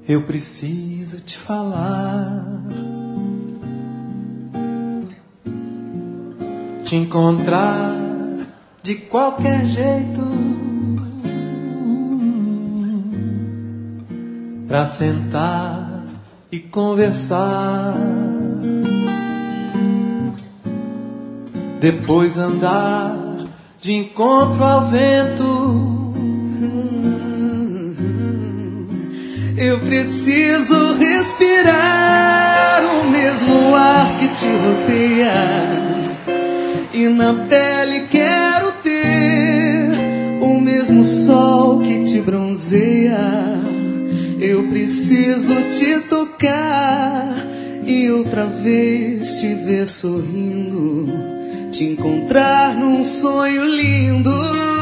Eu preciso te falar, te encontrar de qualquer jeito, pra sentar e conversar, depois andar de encontro ao vento. Eu preciso respirar o mesmo ar que te rodeia, e na pele quero ter o mesmo sol que te bronzeia. Eu preciso te tocar e outra vez te ver sorrindo, te encontrar num sonho lindo.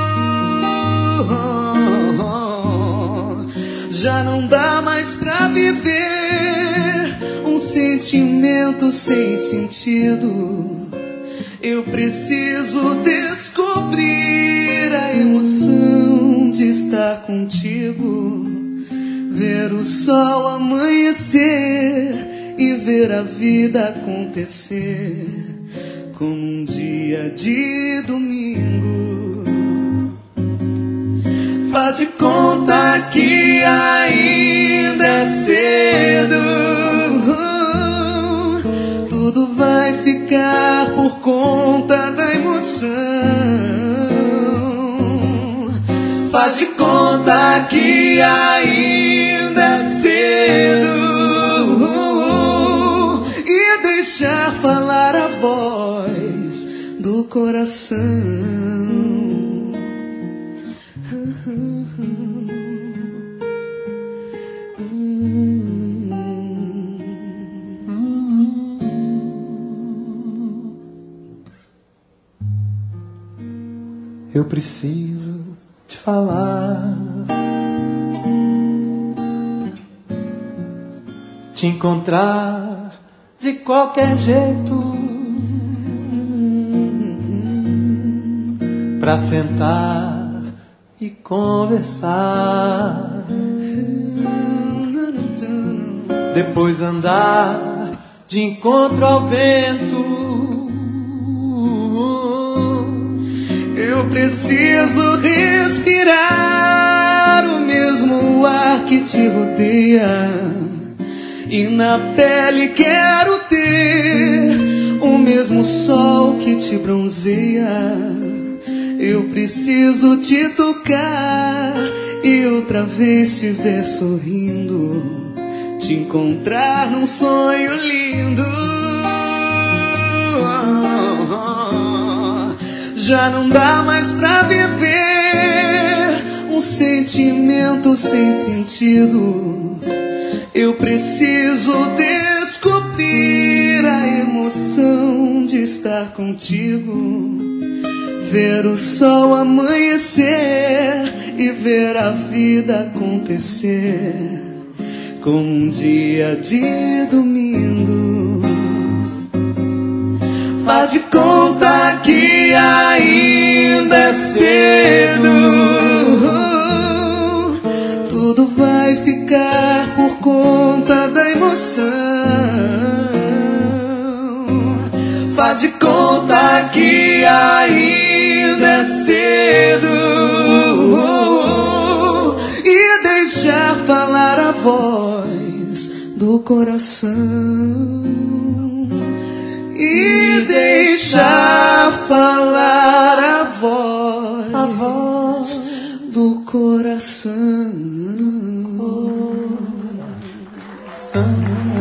Já não dá mais pra viver um sentimento sem sentido. Eu preciso descobrir a emoção de estar contigo, ver o sol amanhecer e ver a vida acontecer como um dia de domingo. Faz de conta que ainda é cedo, tudo vai ficar por conta da emoção. Faz de conta que ainda é cedo e deixar falar a voz do coração. Eu preciso te falar, te encontrar de qualquer jeito, pra sentar e conversar, depois andar de encontro ao vento. Eu preciso respirar o mesmo ar que te rodeia, e na pele quero ter o mesmo sol que te bronzeia. Eu preciso te tocar e outra vez te ver sorrindo, te encontrar num sonho lindo. Já não dá mais pra viver um sentimento sem sentido. Eu preciso descobrir a emoção de estar contigo, ver o sol amanhecer e ver a vida acontecer como um dia de domingo. Faz de conta que ainda é cedo, tudo vai ficar por conta da emoção. Faz de conta que ainda é cedo e deixar falar a voz do coração. E deixar falar a voz do coração.